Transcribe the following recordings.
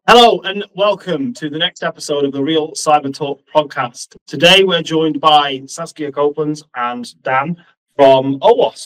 Hello and welcome to the next episode of the Real Cyber Talk podcast. Today we're joined by Saskia Copeland and Dan from OWASP.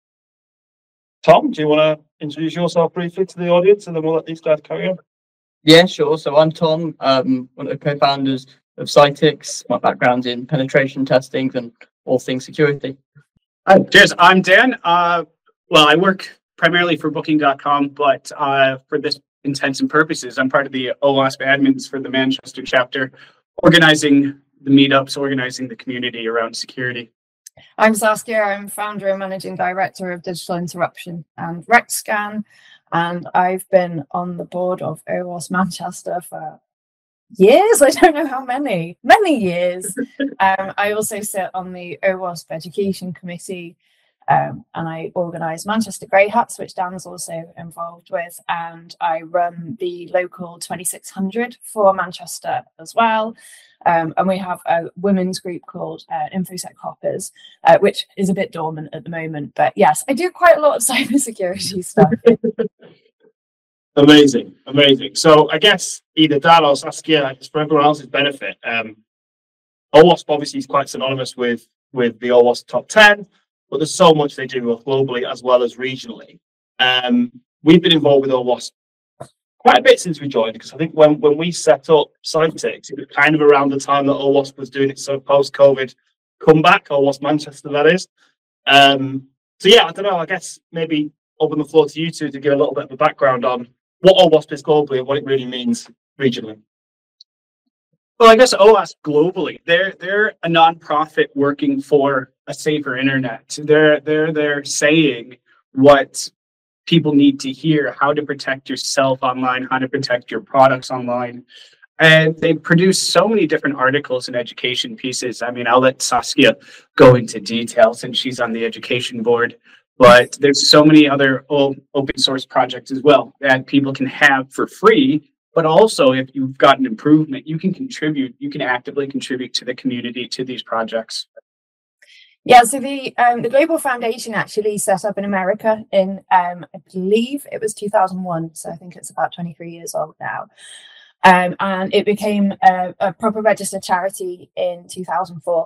Tom, do you want to introduce yourself briefly to the audience and then we'll let these guys carry on? Yeah, sure. So I'm Tom, one of the co-founders of Cytix. My background's in penetration testing and all things security. Cheers. I'm Dan. I work primarily for Booking.com, but for this intents and purposes, I'm part of the OWASP admins for the Manchester chapter, organizing the meetups, organizing the community around security. I'm Saskia. I'm founder and managing director of Digital Interruption and RecScan, and I've been on the board of OWASP Manchester for years. I don't know how many years. I also sit on the OWASP Education Committee, and I organise Manchester Grey Hats, which Dan's also involved with, and I run the local 2600 for Manchester as well. And we have a women's group called InfoSec Hoppers, which is a bit dormant at the moment. But yes, I do quite a lot of cybersecurity stuff. Amazing. So I guess either Dan or Saskia, just for everyone else's benefit, OWASP obviously is quite synonymous with the OWASP Top 10, but there's so much they do both globally as well as regionally. We've been involved with OWASP quite a bit since we joined, because I think when we set up Cytix, it was kind of around the time that OWASP was doing its post-COVID comeback, OWASP Manchester, that is. So yeah, I don't know, I guess maybe open the floor to you two to give a little bit of a background on what OWASP is globally and what it really means regionally. Well, I guess OWASP globally, they're a nonprofit working for a safer internet. They're saying what people need to hear, how to protect yourself online, how to protect your products online. And they produce so many different articles and education pieces. I mean, I'll let Saskia go into detail since she's on the education board. But there's so many other open source projects as well that people can have for free. But also, if you've got an improvement, you can contribute. You can actively contribute to the community, to these projects. Yeah, so the Global Foundation actually set up in America in, I believe it was 2001. So I think it's about 23 years old now. And it became a proper registered charity in 2004.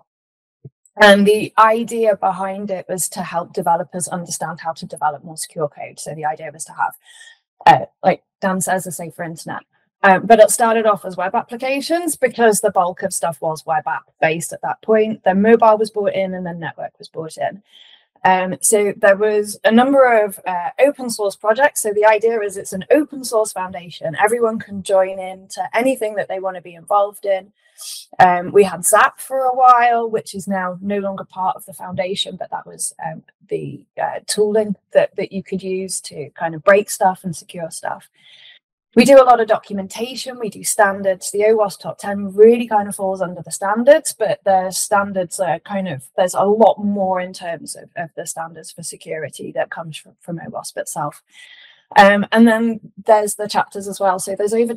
And the idea behind it was to help developers understand how to develop more secure code. So the idea was to have, like Dan says, a safer internet. But it started off as web applications because the bulk of stuff was web app based at that point. Then mobile was brought in and then network was brought in. So there was a number of open source projects. So the idea is it's an open source foundation. Everyone can join in to anything that they want to be involved in. We had Zap for a while, which is now no longer part of the foundation, but that was the tooling that you could use to kind of break stuff and secure stuff. We do a lot of documentation, we do standards. The OWASP Top 10 really kind of falls under the standards, but the standards are there's a lot more in terms of the standards for security that comes from OWASP itself. And then there's the chapters as well. So there's over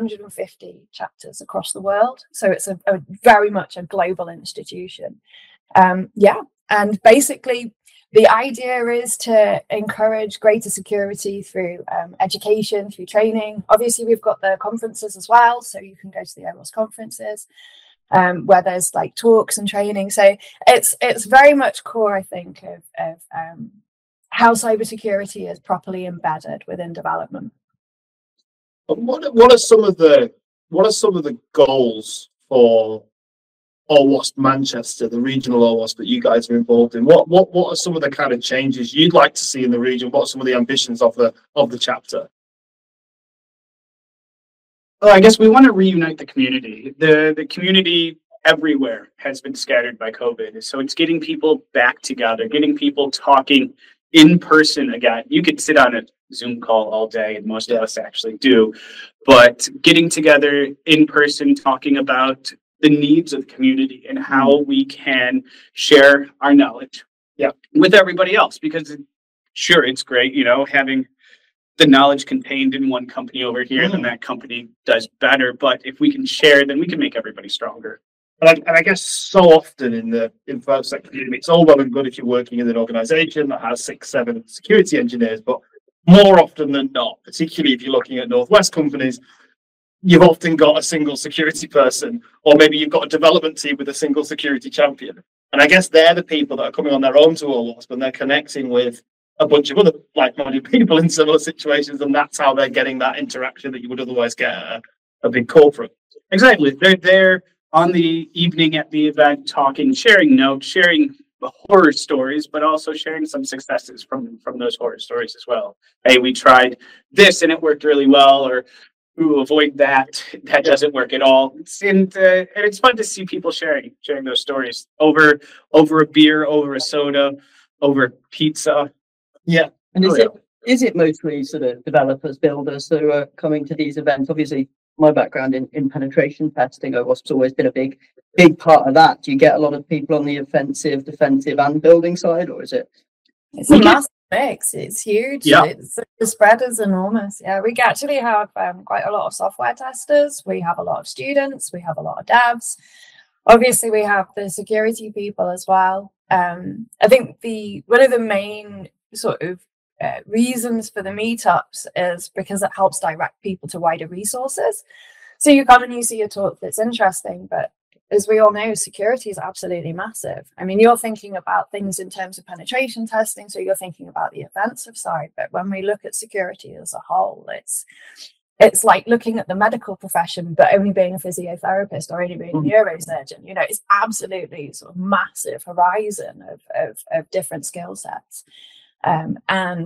250 chapters across the world. So it's a very much a global institution. And basically the idea is to encourage greater security through education, through training. Obviously, we've got the conferences as well. So you can go to the OWASP conferences where there's like talks and training. So it's very much core, I think, of how cybersecurity is properly embedded within development. What are some of the goals for OWASP Manchester, the regional OWASP that you guys are involved in? What are some of the kind of changes you'd like to see in the region? What are some of the ambitions of the chapter? Well, I guess we want to reunite the community. The community everywhere has been scattered by COVID. So it's getting people back together, getting people talking in person again. You could sit on a Zoom call all day, and most of us actually do, but getting together in person, talking about the needs of the community and how we can share our knowledge with everybody else. Because sure, it's great, having the knowledge contained in one company over here, then that company does better. But if we can share, then we can make everybody stronger. And I guess so often in the InfoSec community, it's all well and good if you're working in an organization that has 6-7 security engineers, but more often than not, particularly if you're looking at Northwest companies, you've often got a single security person, or maybe you've got a development team with a single security champion. And I guess they're the people that are coming on their own to OWASP, and they're connecting with a bunch of other like-minded people in similar situations, and that's how they're getting that interaction that you would otherwise get at a big corporate. Exactly. They're there on the evening at the event, talking, sharing notes, sharing the horror stories, but also sharing some successes from those horror stories as well. Hey, we tried this and it worked really well, or ooh, avoid that. That doesn't work at all. And it's fun to see people sharing those stories over a beer, over a soda, over pizza. Yeah. And is it mostly sort of developers, builders who are coming to these events? Obviously, my background in penetration testing, OWASP's always been a big part of that. Do you get a lot of people on the offensive, defensive, and building side, or is it? It's a massive mix. It's huge. Yeah. The spread is enormous. Yeah, we actually have quite a lot of software testers. We have a lot of students. We have a lot of devs. Obviously, we have the security people as well. I think one of the main sort of reasons for the meetups is because it helps direct people to wider resources. So you come and you see a talk that's interesting, but as we all know, security is absolutely massive. I mean, you're thinking about things in terms of penetration testing, so you're thinking about the offensive side, but when we look at security as a whole, it's like looking at the medical profession, but only being a physiotherapist or only being a neurosurgeon. You know, it's absolutely sort of massive horizon of different skill sets. And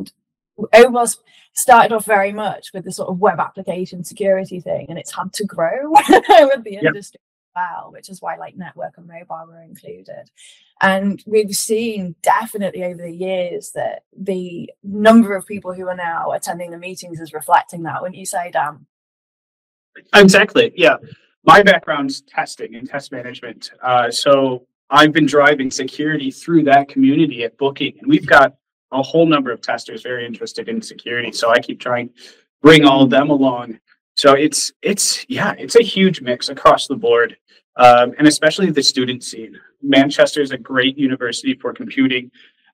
OWASP started off very much with the sort of web application security thing, and it's had to grow with the industry as well, which is why like network and mobile were included. And we've seen definitely over the years that the number of people who are now attending the meetings is reflecting that. Wouldn't you say, Dan? Exactly. Yeah. My background's testing and test management. So I've been driving security through that community at Booking, and we've got a whole number of testers very interested in security. So I keep trying to bring all of them along. So it's a huge mix across the board, and especially the student scene. Manchester is a great university for computing.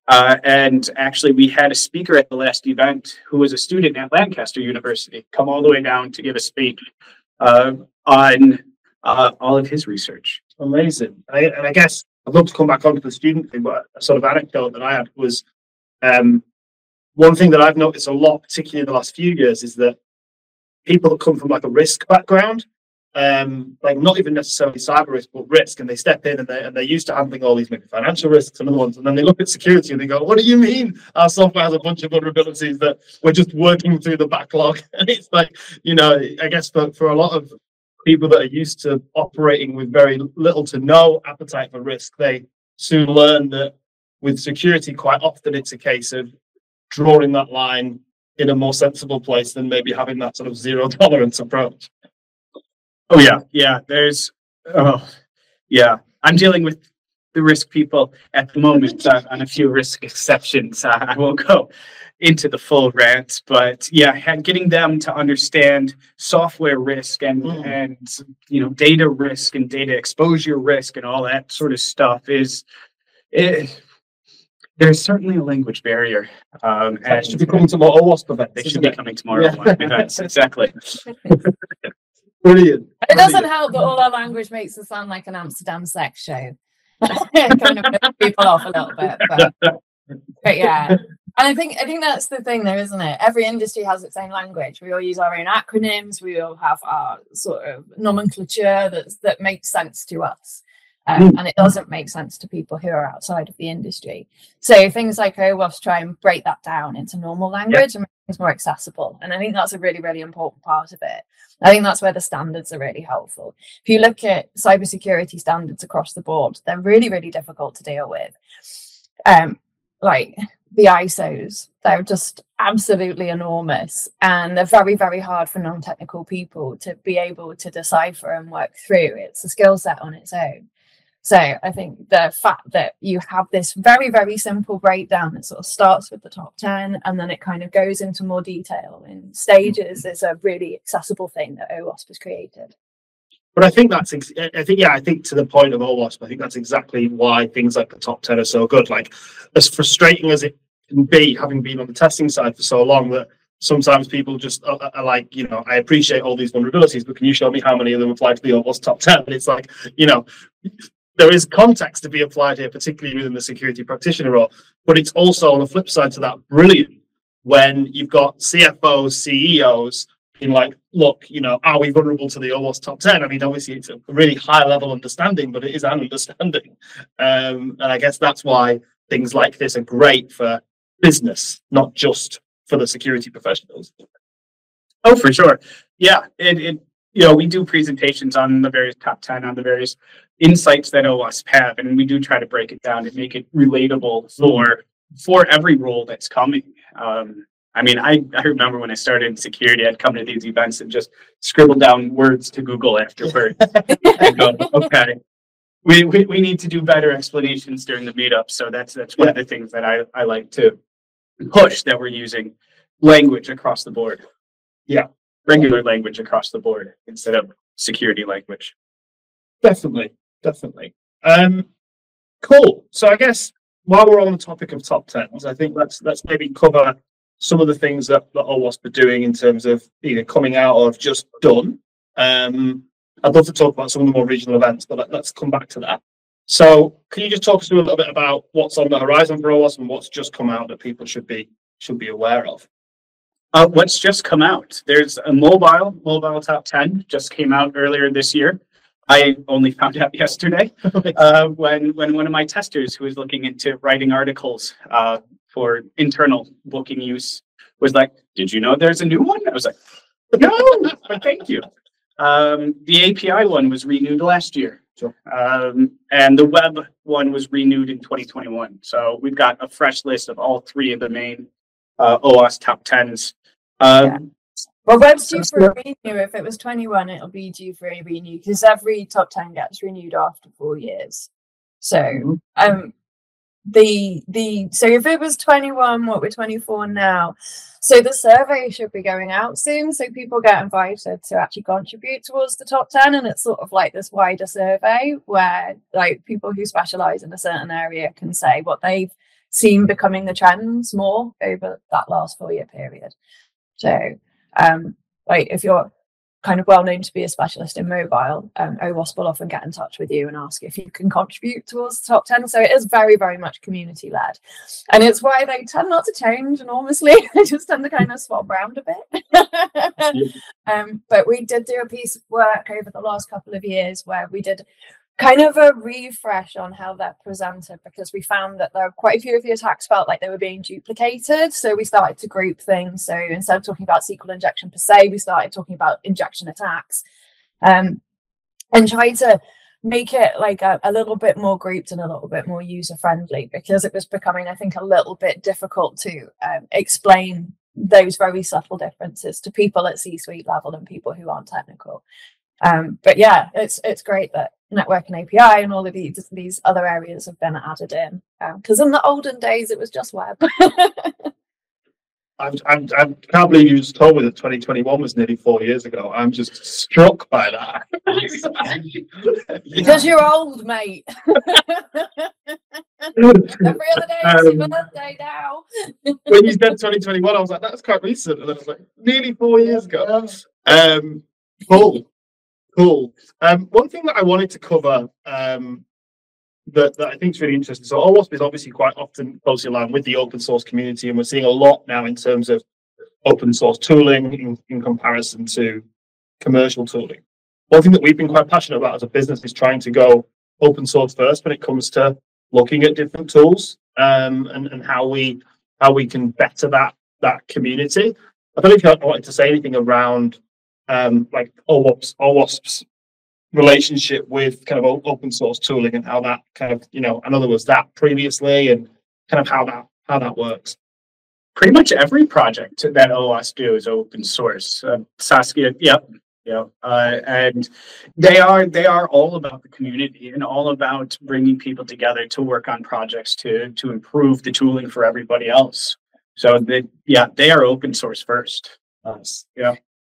And actually, we had a speaker at the last event who was a student at Lancaster University come all the way down to give a speech on all of his research. Amazing. And I guess I'd love to come back onto the student thing, but a sort of anecdote that I had was one thing that I've noticed a lot, particularly in the last few years, is that people that come from like a risk background, like not even necessarily cyber risk, but risk, and they step in and they're used to handling all these maybe financial risks and other ones, and then they look at security and they go, "What do you mean? Our software has a bunch of vulnerabilities that we're just working through the backlog." And it's like, you know, I guess for a lot of people that are used to operating with very little to no appetite for risk, they soon learn that with security, quite often it's a case of drawing that line in a more sensible place than maybe having that sort of zero tolerance approach. Oh yeah. I'm dealing with the risk people at the moment on a few risk exceptions. I won't go into the full rant, but yeah, getting them to understand software risk and data risk and data exposure risk and all that sort of stuff there's certainly a language barrier. And should be coming to more OWASP events. They should be coming to more OWASP events. Exactly. Brilliant. It doesn't help that all our language makes us sound like an Amsterdam sex show. Kind of puts people off a little bit, but yeah. And I think that's the thing there, isn't it? Every industry has its own language. We all use our own acronyms. We all have our sort of nomenclature that makes sense to us. And it doesn't make sense to people who are outside of the industry. So things like OWASP try and break that down into normal language and make things more accessible. And I think that's a really, really important part of it. I think that's where the standards are really helpful. If you look at cybersecurity standards across the board, they're really, really difficult to deal with. Like the ISOs, they're just absolutely enormous. And they're very, very hard for non-technical people to be able to decipher and work through. It's a skill set on its own. So I think the fact that you have this very, very simple breakdown that sort of starts with the top 10 and then it kind of goes into more detail in stages is a really accessible thing that OWASP has created. But I think to the point of OWASP, I think that's exactly why things like the top 10 are so good. Like, as frustrating as it can be, having been on the testing side for so long, that sometimes people just are like, I appreciate all these vulnerabilities, but can you show me how many of them apply to the OWASP top 10? And it's like, there is context to be applied here, particularly within the security practitioner role, but it's also on the flip side to that brilliant when you've got CFOs, CEOs being like, look, are we vulnerable to the OWASP top 10? I mean, obviously it's a really high level understanding, but it is an understanding. And I guess that's why things like this are great for business, not just for the security professionals. Oh, for sure. Yeah. We do presentations on the various top 10, on the various insights that OWASP have, and we do try to break it down and make it relatable for every role that's coming. I remember when I started in security, I'd come to these events and just scribble down words to Google afterwards. And go, okay, we need to do better explanations during the meetup. So that's one of the things that I like to push, that we're using language across the board. Yeah. Regular language across the board instead of security language. Definitely. Cool. So I guess while we're on the topic of top 10s, I think let's maybe cover some of the things that OWASP are doing in terms of either coming out or have just done. I'd love to talk about some of the more regional events, but let's come back to that. So can you just talk us through a little bit about what's on the horizon for OWASP and what's just come out that people should be aware of? What's just come out? There's a mobile top 10 just came out earlier this year. I only found out yesterday when one of my testers who was looking into writing articles for internal booking use was like, "Did you know there's a new one?" I was like, "No, but thank you." The API one was renewed last year. Sure. And the web one was renewed in 2021. So we've got a fresh list of all three of the main OWASP top 10s. Well, web's due for a renew. If it was 21, it'll be due for a renew because every top 10 gets renewed after 4 years. So, so if it was 21, what we're 24 now. So the survey should be going out soon. So people get invited to actually contribute towards the top 10. And it's sort of like this wider survey where like people who specialize in a certain area can say what they've seen becoming the trends more over that last 4 year period. So, like if you're kind of well known to be a specialist in mobile, OWASP will often get in touch with you and ask if you can contribute towards the top 10. So it is very, very much community led. And it's why they tend not to change enormously. They just tend to kind of swap around a bit. But we did do a piece of work over the last couple of years where we did kind of a refresh on how they're presented, because we found that there were quite a few of the attacks felt like they were being duplicated. So we started to group things. So instead of talking about SQL injection per se, we started talking about injection attacks, and try to make it like a little bit more grouped and a little bit more user friendly, because it was becoming, I think, a little bit difficult to explain those very subtle differences to people at C-suite level and people who aren't technical. But yeah, it's great that network and API and all of these other areas have been added in, because in the olden days it was just web. I can't believe you just told me that 2021 was nearly 4 years ago. I'm just struck by that. Because you're old, mate. Every other day is your birthday now. When you said 2021, I was like, that's quite recent. And I was like, nearly 4 years ago. Cool. One thing that I wanted to cover that I think is really interesting. So OWASP is obviously quite often closely aligned with the open source community, and we're seeing a lot now in terms of open source tooling in comparison to commercial tooling. One thing that we've been quite passionate about as a business is trying to go open source first when it comes to looking at different tools, and how we can better that community. I don't know if you wanted to say anything around like OWASP's relationship with kind of open source tooling and how that kind of, I know there was that previously, and kind of how that works. Pretty much every project that OWASP do is open source. Saskia, yep. And they are all about the community and all about bringing people together to work on projects to improve the tooling for everybody else. So they are open source first.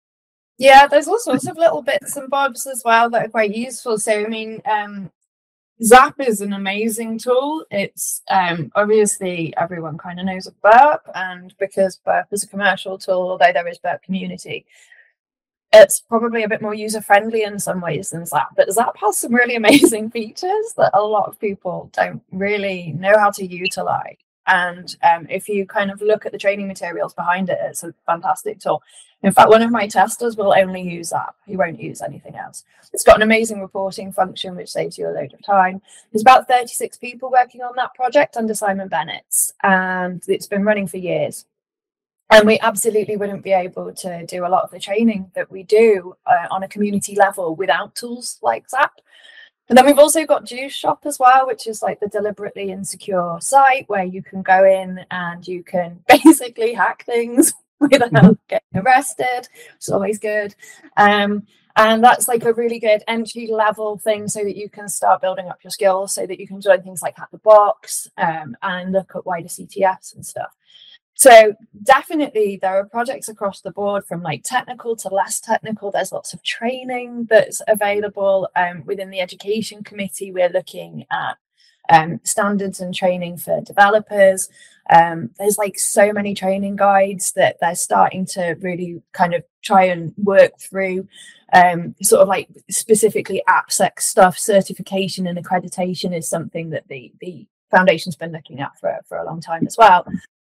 Yeah, there's all sorts of little bits and bobs as well that are quite useful. So, I mean, Zap is an amazing tool. It's obviously everyone kind of knows of Burp, and because Burp is a commercial tool, although there is Burp Community, it's probably a bit more user friendly in some ways than Zap. But Zap has some really amazing features that a lot of people don't really know how to utilize. And if you kind of look at the training materials behind it, it's a fantastic tool. In fact, one of my testers will only use Zap. He won't use anything else. It's got an amazing reporting function, which saves you a load of time. There's about 36 people working on that project under Simon Bennett's, and it's been running for years. And we absolutely wouldn't be able to do a lot of the training that we do on a community level without tools like Zap. And then we've also got Juice Shop as well, which is like the deliberately insecure site where you can go in and you can basically hack things without getting arrested, which is always good. And that's like a really good entry level thing so that you can start building up your skills, so that you can join things like Hack the Box and look at wider CTFs and stuff. So definitely there are projects across the board from like technical to less technical. There's lots of training that's available within the education committee. We're looking at standards and training for developers. There's like so many training guides that they're starting to really kind of try and work through sort of like specifically AppSec stuff. Certification and accreditation is something that the foundation's been looking at for a long time as well.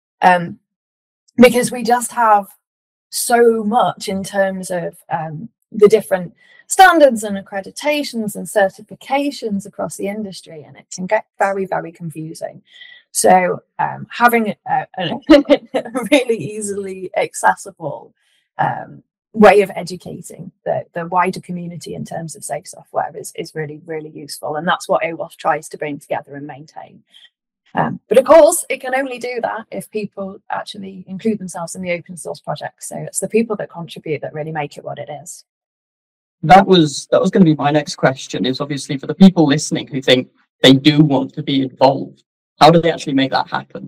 Because we just have so much in terms of the different standards and accreditations and certifications across the industry, and it can get very, very confusing. So having a really easily accessible way of educating the wider community in terms of safe software is really, really useful. And that's what OWASP tries to bring together and maintain. But of course, it can only do that if people actually include themselves in the open source project. So it's the people that contribute that really make it what it is. That was going to be my next question, is obviously for the people listening who think they do want to be involved, how do they actually make that happen?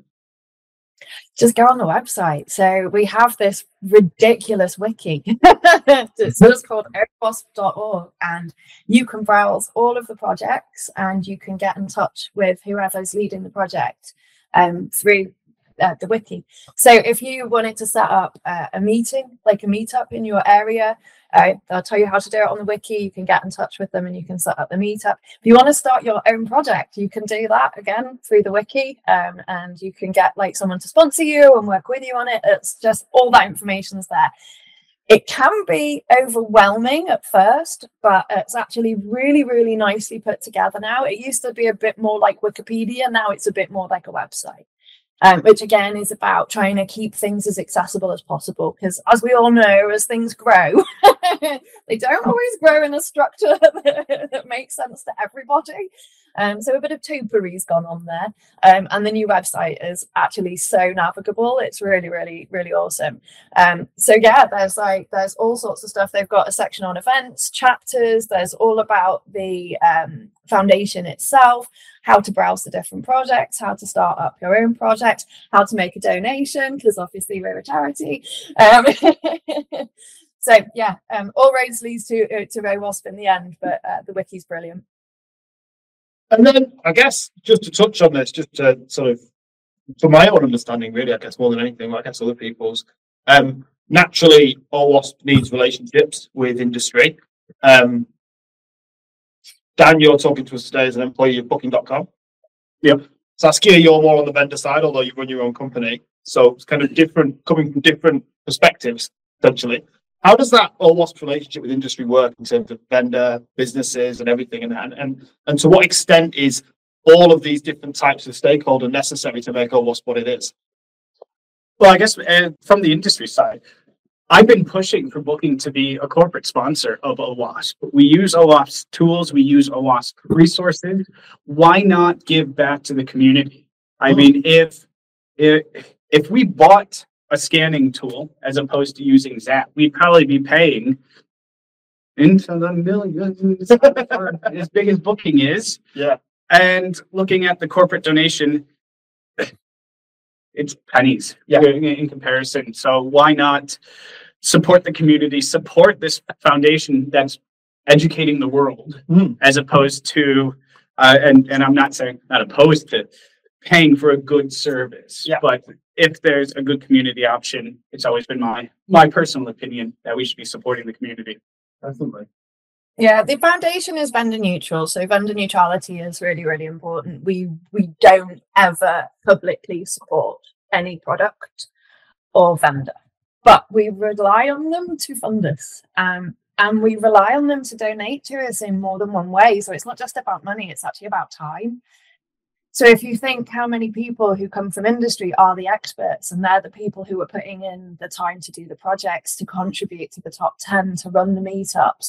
Just go on the website. So we have this ridiculous wiki. It's just called owasp.org, and you can browse all of the projects and you can get in touch with whoever's leading the project through the wiki. So if you wanted to set up a meeting, like a meetup in your area, they'll tell you how to do it on the wiki. You can get in touch with them and you can set up the meetup. If you want to start your own project, you can do that again through the wiki, and you can get like someone to sponsor you and work with you on it. It's just all that information's there. It can be overwhelming at first, but it's actually really, really nicely put together now. It used to be a bit more like Wikipedia. Now it's a bit more like a website. Which again is about trying to keep things as accessible as possible, because as we all know, as things grow, they don't always grow in a structure that makes sense to everybody. So a bit of topiary's gone on there. And the new website is actually so navigable. It's really, really, really awesome. So yeah, there's all sorts of stuff. They've got a section on events, chapters. There's all about the foundation itself, how to browse the different projects, how to start up your own project, how to make a donation, because obviously we're a charity. So yeah, all roads leads to OWASP in the end, but the wiki's brilliant. And then I guess just to touch on this, just to sort of, for my own understanding, really, I guess more than anything, I guess other people's, naturally, OWASP needs relationships with industry. Dan, you're talking to us today as an employee of Booking.com. Yep. Saskia, you're more on the vendor side, although you run your own company. So it's kind of different, coming from different perspectives, essentially. How does that OWASP relationship with industry work in terms of vendor, businesses, and everything? And to what extent is all of these different types of stakeholder necessary to make OWASP what it is? Well, I guess from the industry side, I've been pushing for Booking to be a corporate sponsor of OWASP. We use OWASP tools, we use OWASP resources. Why not give back to the community? I mean, if we bought a scanning tool as opposed to using Zap, we'd probably be paying into the millions for as big as Booking is. Yeah. And looking at the corporate donation, it's pennies in comparison. So why not support the community, support this foundation that's educating the world, as opposed to And I'm not saying not opposed to paying for a good service, Yeah. but if there's a good community option, it's always been my personal opinion that we should be supporting the community. Definitely. Yeah, the foundation is vendor neutral, so vendor neutrality is really, really important. We don't ever publicly support any product or vendor, but we rely on them to fund us, and we rely on them to donate to us in more than one way. So it's not just about money; it's actually about time. So if you think how many people who come from industry are the experts, and they're the people who are putting in the time to do the projects, to contribute to the top 10, to run the meetups.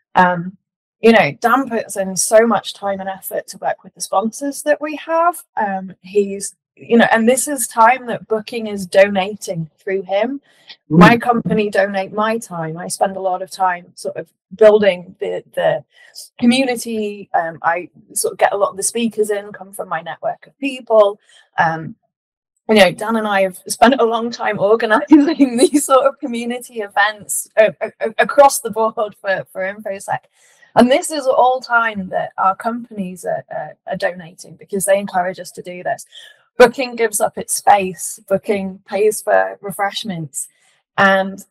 Dan puts in so much time and effort to work with the sponsors that we have. He's, and this is time that Booking is donating through him. My company donate my time. I spend a lot of time sort of building the community. I sort of get a lot of the speakers in, come from my network of people. Dan and I have spent a long time organizing these sort of community events across the board for InfoSec. And this is all time that our companies are donating, because they encourage us to do this. Booking gives up its space. Booking pays for refreshments. And,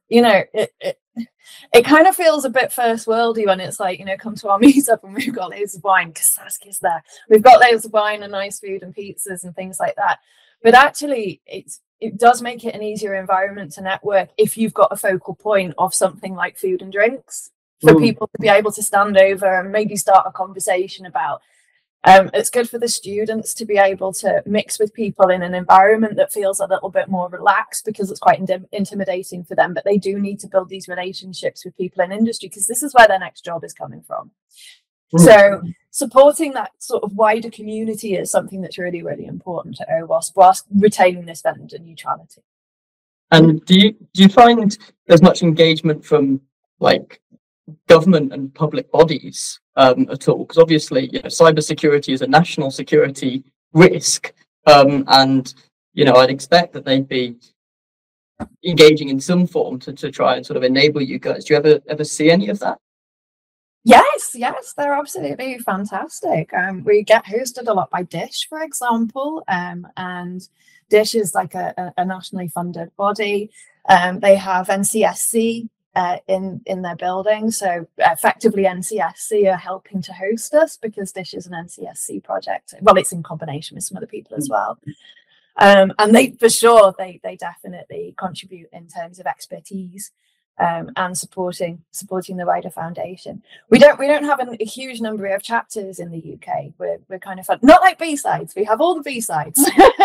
it kind of feels a bit first worldy when it's like, come to our meetup and we've got loads of wine because Saskia's there. We've got loads of wine and nice food and pizzas and things like that. But actually, it does make it an easier environment to network if you've got a focal point of something like food and drinks for people to be able to stand over and maybe start a conversation about. It's good for the students to be able to mix with people in an environment that feels a little bit more relaxed, because it's quite intimidating for them. But they do need to build these relationships with people in industry, because this is where their next job is coming from. So supporting that sort of wider community is something that's really, really important to OWASP, whilst retaining this vendor neutrality. And do you find there's much engagement from like government and public bodies at all? Because obviously, cybersecurity is a national security risk, and I'd expect that they'd be engaging in some form to try and sort of enable you guys. Do you ever see any of that? Yes, they're absolutely fantastic. We get hosted a lot by Dish, for example, and Dish is like a nationally funded body. They have NCSC in their building, so effectively NCSC are helping to host us, because Dish is an NCSC project. Well, it's in combination with some other people as well. And they definitely contribute in terms of expertise. And supporting the wider foundation. We don't have a huge number of chapters in the UK. We're kind of fun. Not like B-sides. We have all the B-sides,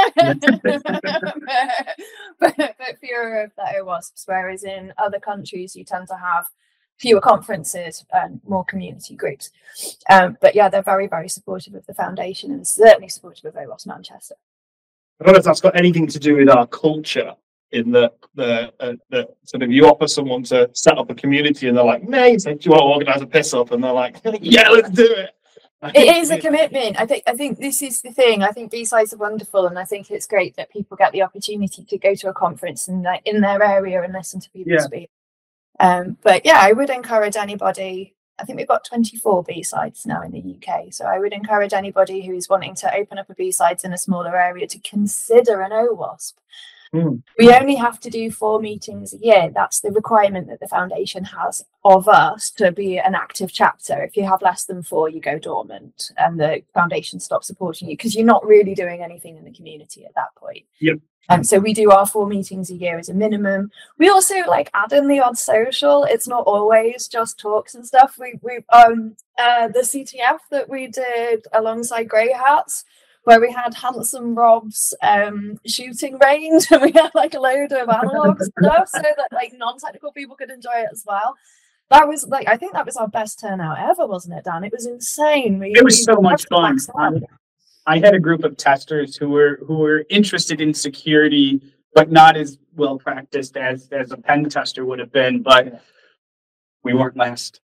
but fewer of the OWASPs. Whereas in other countries, you tend to have fewer conferences and more community groups. But yeah, they're very, very supportive of the foundation, and certainly supportive of OWASP Manchester. I don't know if that's got anything to do with our culture. In the sort of, you offer someone to set up a community and they're like, mate, do you want to organise a piss up? And they're like, yeah, let's do it. It is a commitment. I think this is the thing. I think B-sides are wonderful, and I think it's great that people get the opportunity to go to a conference and in their area and listen to people speak. But yeah, I would encourage anybody. I think we've got 24 B-sides now in the UK, so I would encourage anybody who is wanting to open up a B-sides in a smaller area to consider an OWASP. We only have to do 4 meetings a year. That's the requirement that the foundation has of us to be an active chapter. If you have less than 4, you go dormant and the foundation stops supporting you, because you're not really doing anything in the community at that point. Yep. And so we do our 4 meetings a year as a minimum. We also add in the odd social. It's not always just talks and stuff. We the CTF that we did alongside Grey Hats, where we had Handsome Rob's shooting range, and we had a load of analog stuff so that non-technical people could enjoy it as well. That was I think that was our best turnout ever, wasn't it, Dan? It was insane. It was so much fun. I had a group of testers who were interested in security, but not as well practiced as a pen tester would have been. But we weren't last.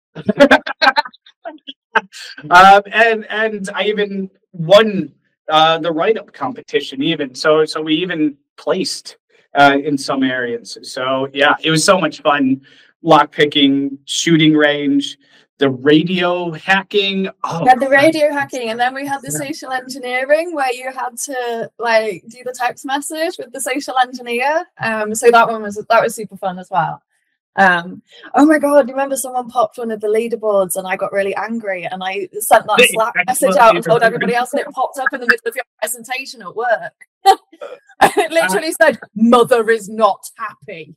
And I even won the write-up competition even. So we even placed in some areas. So yeah, it was so much fun. Lock picking, shooting range, the radio hacking. Oh, We had the radio hacking, and then we had the social engineering where you had to like do the text message with the social engineer. So that was super fun as well. Oh my god, remember someone popped one of the leaderboards and I got really angry and I sent that Slack message out and told everybody else, and it popped up in the middle of your presentation at work. It literally said, "Mother is not happy."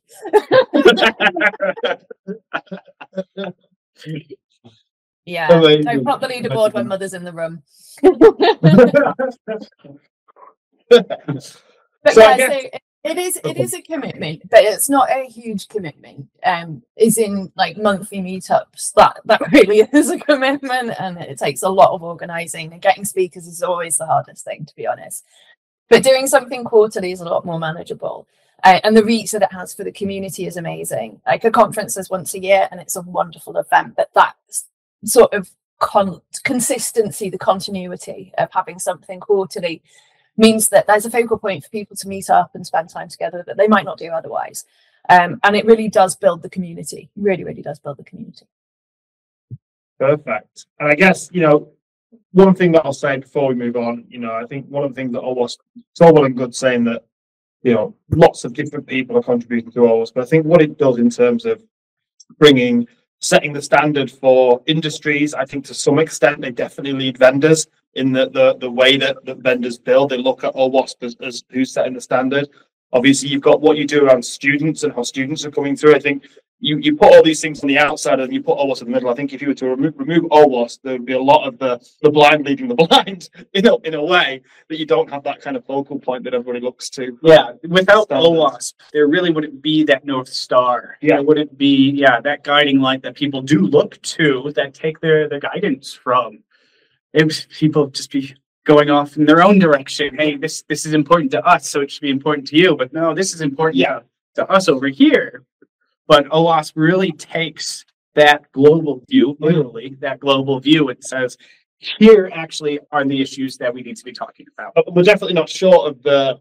Yeah, Amazing. don't pop the leaderboard when mother's in the room. But So I yeah, guess- so it is a commitment, but it's not a huge commitment. Is in like monthly meetups. That really is a commitment, and it takes a lot of organizing, and getting speakers is always the hardest thing, to be honest. But doing something quarterly is a lot more manageable. And the reach that it has for the community is amazing. Like a conference is once a year and it's a wonderful event, but that sort of consistency, the continuity of having something quarterly means that there's a focal point for people to meet up and spend time together that they might not do otherwise. And it really does build the community. Really, really does build the community. Perfect. And I guess, one thing that I'll say before we move on, I think one of the things that OWASP, it's all well and good saying that, lots of different people are contributing to OWASP, but I think what it does in terms of setting the standard for industries, I think to some extent they definitely lead vendors in the way that vendors build. They look at OWASP as who's setting the standard. Obviously, you've got what you do around students and how students are coming through. I think you put all these things on the outside and you put OWASP in the middle. I think if you were to remove OWASP, there would be a lot of the blind leading the blind in a way that you don't have that kind of focal point that everybody looks to. yeah, without Standards. OWASP, there really wouldn't be that North Star. Yeah. There wouldn't be, that guiding light that people do look to, that take their guidance from. People just be going off in their own direction. Hey, this is important to us, so it should be important to you. But no, this is important to us over here. But OWASP really takes that global view, literally that global view, and says, here actually are the issues that we need to be talking about. But we're definitely not short of the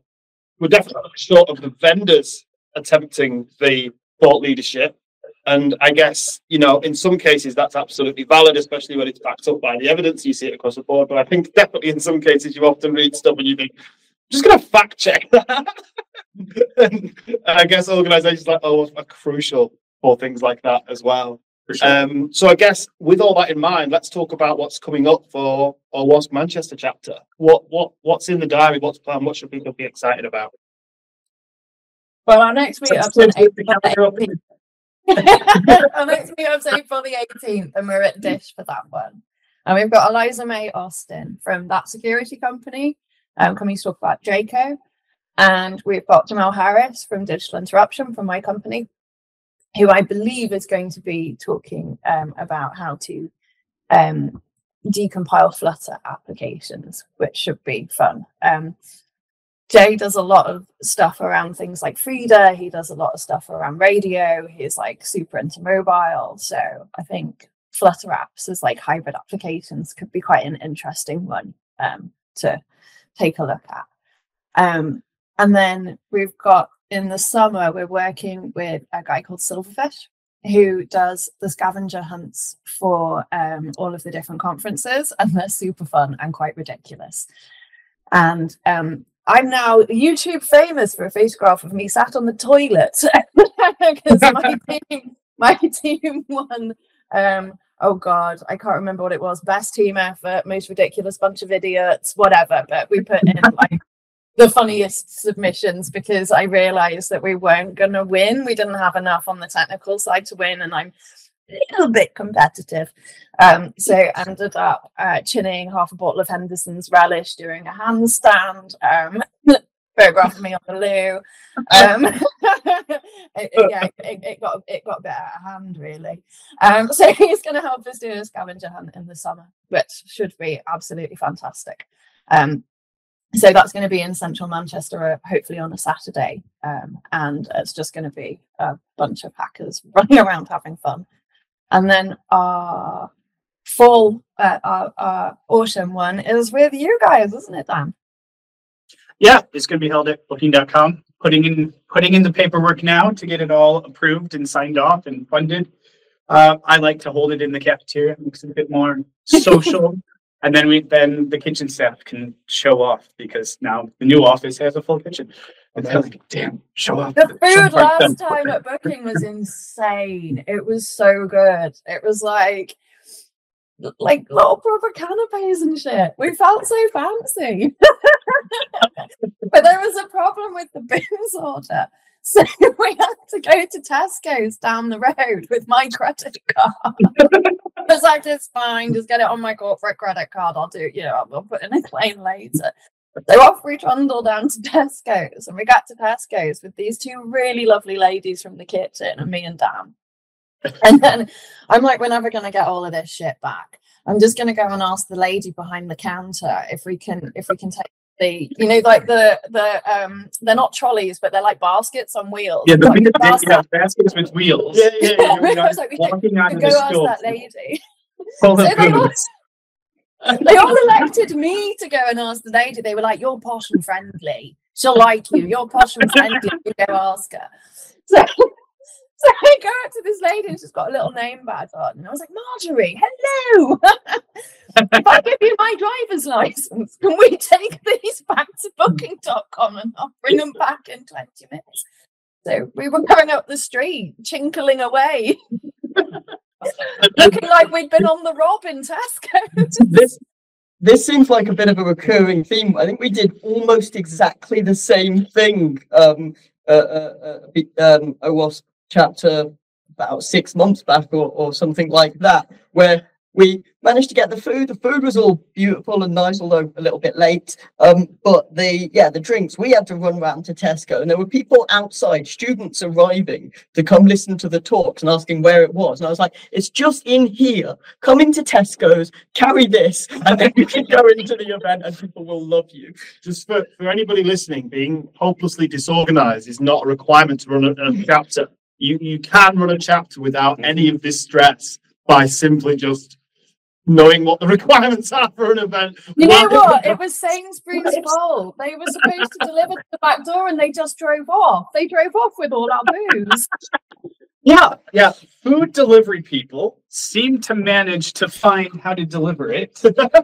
vendors attempting the thought leadership. And I guess, in some cases that's absolutely valid, especially when it's backed up by the evidence. You see it across the board. But I think definitely in some cases you often read stuff and you think, I'm just going to fact check that. And I guess organizations like OWASP are crucial for things like that as well. For sure. So I guess with all that in mind, let's talk about what's coming up for OWASP Manchester chapter. What's in the diary? What's planned? What should people be excited about? Well, our next meetup's on April 18th. Our next meetup's April the 18th, and we're at Dish for that one. And we've got Eliza May Austin from That Security Company coming to talk about Draco. And we've got Jamal Harris from Digital Interruption from my company, who I believe is going to be talking about how to decompile Flutter applications, which should be fun. Jay does a lot of stuff around things like Frida. He does a lot of stuff around radio. He's like super into mobile. So I think Flutter apps as like hybrid applications could be quite an interesting one to take a look at. And then we've got in the summer, we're working with a guy called Silverfish, who does the scavenger hunts for all of the different conferences, and they're super fun and quite ridiculous. And I'm now YouTube famous for a photograph of me sat on the toilet because my team won. Oh God, I can't remember what it was. Best team effort, most ridiculous bunch of idiots, whatever. But we put in like the funniest submissions because I realized that we weren't going to win. We didn't have enough on the technical side to win, and I'm a little bit competitive. So ended up chinning half a bottle of Henderson's Relish during a handstand, photographed me on the loo. It got a bit out of hand, really. So he's going to help us do a scavenger hunt in the summer, which should be absolutely fantastic. So that's going to be in central Manchester, hopefully on a Saturday. And it's just going to be a bunch of hackers running around having fun. And then our fall, our autumn one is with you guys, isn't it, Dan? Yeah, it's going to be held at booking.com. Putting in the paperwork now to get it all approved and signed off and funded. I like to hold it in the cafeteria. It makes it a bit more social. And then the kitchen staff can show off because now the new office has a full kitchen. And they're like, damn, show off. The food last time at booking was insane. It was so good. It was like little proper canapes and shit. We felt so fancy. But there was a problem with the booze order. So we had to go to Tesco's down the road with my credit card. I was like, it's fine, just get it on my corporate credit card. I'll do, I'll put in a claim later. So off we trundled down to Tesco's, and we got to Tesco's with these two really lovely ladies from the kitchen and me and Dan. And then I'm like, we're never going to get all of this shit back. I'm just going to go and ask the lady behind the counter if we can take the, they're not trolleys, but they're like baskets on wheels. Yeah, baskets with wheels. Yeah. I was like, we can go ask that lady. So they all elected me to go and ask the lady. They were like, you're posh and friendly. She'll like you. You're posh and friendly. You go ask her. So I go up to this lady and she's got a little name badge on. And I was like, Marjorie, hello. If I give you my driver's license, can we take these back to booking.com and I'll bring them back in 20 minutes? So we were going up the street, chinkling away, looking like we'd been on the rob in Tesco. This seems like a bit of a recurring theme. I think we did almost exactly the same thing. OWASP chapter about 6 months back or something like that, where we managed to get the food. The food was all beautiful and nice, although a little bit late. But the drinks, we had to run around to Tesco, and there were people outside, students arriving to come listen to the talks and asking where it was. And I was like, it's just in here. Come into Tesco's, carry this, and then you can go into the event and people will love you. Just for anybody listening, being hopelessly disorganized is not a requirement to run a chapter. You can run a chapter without any of this stress by simply just knowing what the requirements are for an event. You know what? It was Sainsbury's fault. They were supposed to deliver to the back door and they just drove off. They drove off with all our booze. Yeah. Food delivery people seem to manage to find how to deliver it.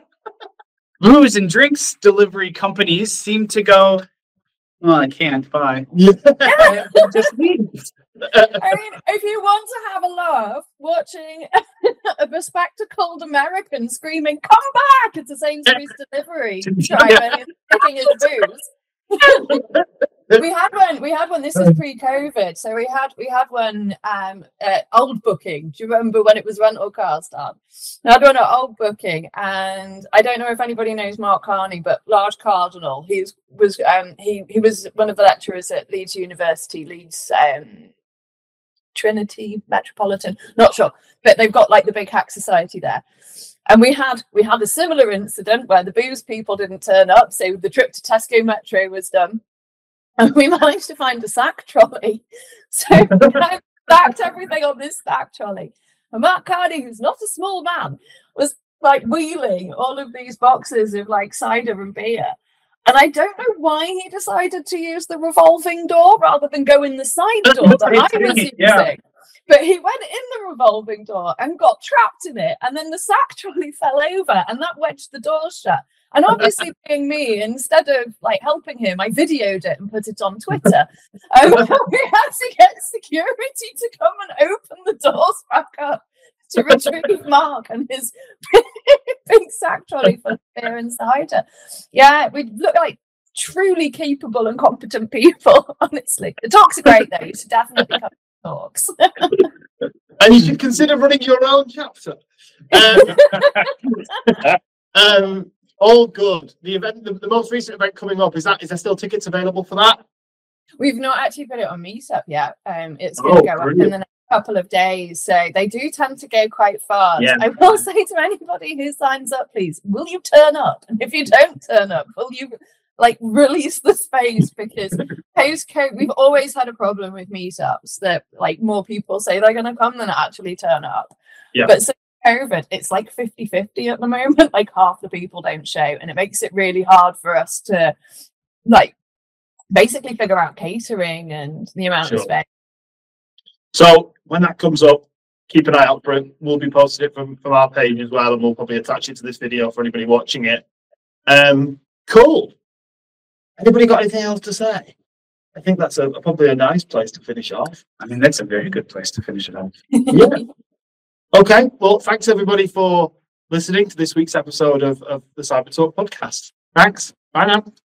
Booze and drinks delivery companies seem to go, well, I can't buy. Just leave. I mean, if you want to have a laugh watching a bespectacled American screaming, "Come back!" It's a Sainsbury's delivery driver and taking his booze. We had one. This was pre-COVID, so we had one at Old Booking. Do you remember when it was rental car start? I had one at Old Booking, and I don't know if anybody knows Mark Carney, but Large Cardinal. He was one of the lecturers at Leeds University, Leeds Trinity Metropolitan. Not sure, but they've got like the big hack society there. And we had a similar incident where the booze people didn't turn up, so the trip to Tesco Metro was done. And we managed to find a sack trolley. So we stacked everything on this sack trolley. And Mark Carney, who's not a small man, was like wheeling all of these boxes of like cider and beer. And I don't know why he decided to use the revolving door rather than go in the side door that I was using. Yeah. But he went in the revolving door and got trapped in it. And then the sack trolley fell over and that wedged the door shut. And obviously being me, instead of like helping him, I videoed it and put it on Twitter. We had to get security to come and open the doors back up to retrieve Mark and his big sack trolley full of beer and cider. Yeah, we look like truly capable and competent people, honestly. The talks are great though. You should definitely come to talks. And you should consider running your own chapter. All good. The event, the most recent event coming up, is there still tickets available for that? We've not actually put it on Meetup yet. It's going to go up in the next couple of days, so they do tend to go quite fast. Yeah. I will say to anybody who signs up, please, will you turn up? And if you don't turn up, will you like release the space? Because post-COVID, we've always had a problem with meetups that like more people say they're going to come than actually turn up. Yeah. But so COVID, it's like 50-50 at the moment. Like half the people don't show, and it makes it really hard for us to like basically figure out catering and the amount of space. So when that comes up, keep an eye out for it. We'll be posting it from our page as well, and we'll probably attach it to this video for anybody watching it. Cool. Anybody got anything else to say? I think that's probably a nice place to finish off. I mean, that's a very good place to finish it off. Yeah. Okay. Well, thanks everybody for listening to this week's episode of the Cyber Talk podcast. Thanks. Bye now.